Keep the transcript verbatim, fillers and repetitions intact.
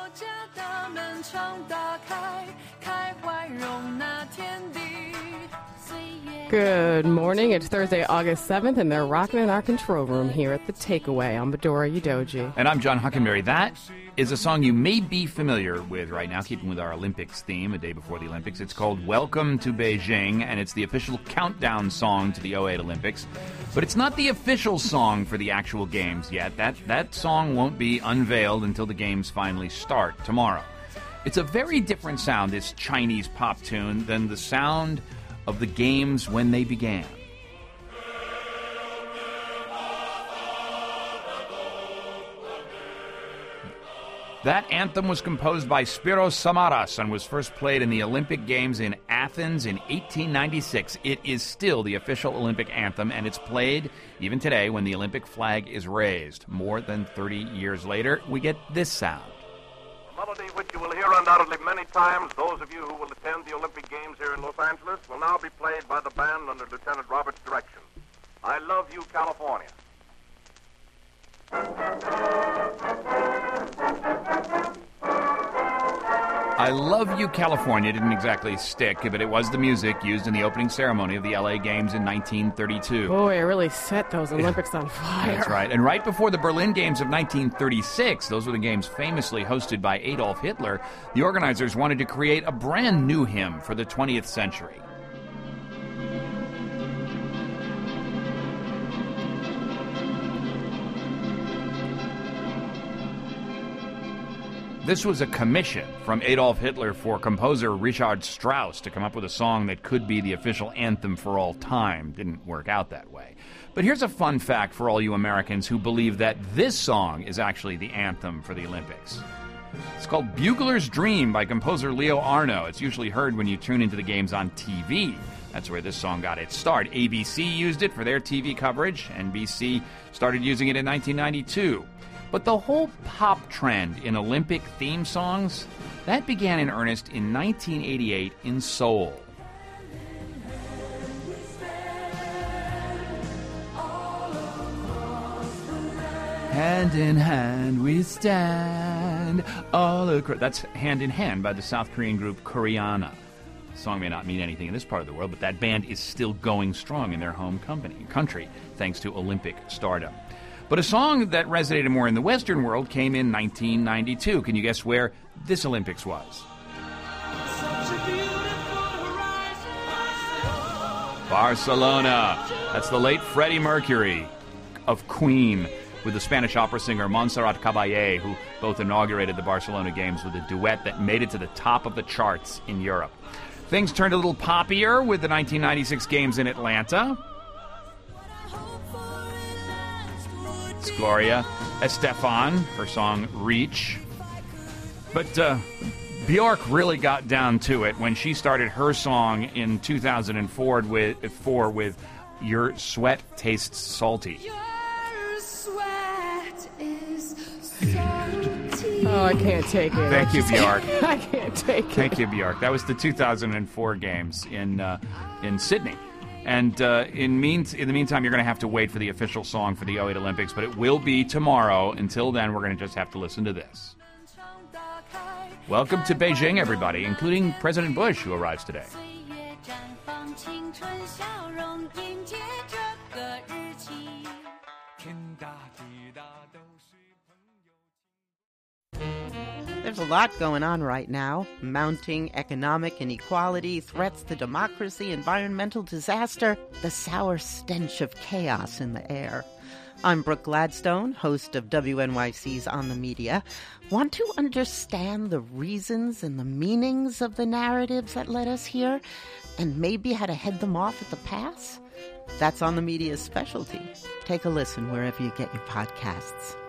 Good morning. It's Thursday, August seventh, and they're rocking in our control room here at The Takeaway. I'm Bedora Udoji. And I'm John Huckenberry. That is a song you may be familiar with right now, keeping with our Olympics theme, a day before the Olympics. It's called Welcome to Beijing, and it's the official countdown song to the oh eight Olympics. But it's not the official song for the actual games yet. That, that song won't be unveiled until the games finally start tomorrow. It's a very different sound, this Chinese pop tune, than the sound of the games when they began. That anthem was composed by Spiros Samaras and was first played in the Olympic Games in Athens in eighteen ninety-six. It is still the official Olympic anthem, and it's played even today when the Olympic flag is raised. More than thirty years later, we get this sound. A melody which you will hear undoubtedly many times. Those of you who will attend the Olympic Games here in Los Angeles will now be played by the band under Lieutenant Roberts' direction. I Love You, California. I Love You, California didn't exactly stick, but it was the music used in the opening ceremony of the L A Games in nineteen thirty-two. Boy, it really set those Olympics on fire. That's right. And right before the Berlin Games of nineteen thirty-six, those were the games famously hosted by Adolf Hitler, the organizers wanted to create a brand new hymn for the twentieth century. This was a commission from Adolf Hitler for composer Richard Strauss to come up with a song that could be the official anthem for all time. Didn't work out that way. But here's a fun fact for all you Americans who believe that this song is actually the anthem for the Olympics. It's called Bugler's Dream by composer Leo Arno. It's usually heard when you tune into the games on T V. That's where this song got its start. A B C used it for their T V coverage. N B C started using it in nineteen ninety-two. But the whole pop trend in Olympic theme songs, that began in earnest in nineteen eighty-eight in Seoul. Hand in hand we stand all across. That's Hand in Hand by the South Korean group Koreana. The song may not mean anything in this part of the world, but that band is still going strong in their home company, country, thanks to Olympic stardom. But a song that resonated more in the Western world came in nineteen ninety-two. Can you guess where this Olympics was? Barcelona. That's the late Freddie Mercury of Queen with the Spanish opera singer Montserrat Caballé, who both inaugurated the Barcelona Games with a duet that made it to the top of the charts in Europe. Things turned a little poppier with the nineteen ninety-six Games in Atlanta. It's Gloria Estefan, her song Reach. But uh, Bjork really got down to it when she started her song in two thousand four with, four with Your Sweat Tastes Salty. Your sweat is salty. Oh, I can't take it. Thank you, Bjork. I can't take it. Thank you, Bjork. That was the two thousand four Games in uh, in Sydney. And uh, in, mean, in the meantime, you're going to have to wait for the official song for the oh eight Olympics, but it will be tomorrow. Until then, we're going to just have to listen to this. Welcome to Beijing, everybody, including President Bush, who arrives today. There's a lot going on right now. Mounting economic inequality, threats to democracy, environmental disaster, the sour stench of chaos in the air. I'm Brooke Gladstone, host of W N Y C's On the Media. Want to understand the reasons and the meanings of the narratives that led us here, and maybe how to head them off at the pass? That's On the Media's specialty. Take a listen wherever you get your podcasts.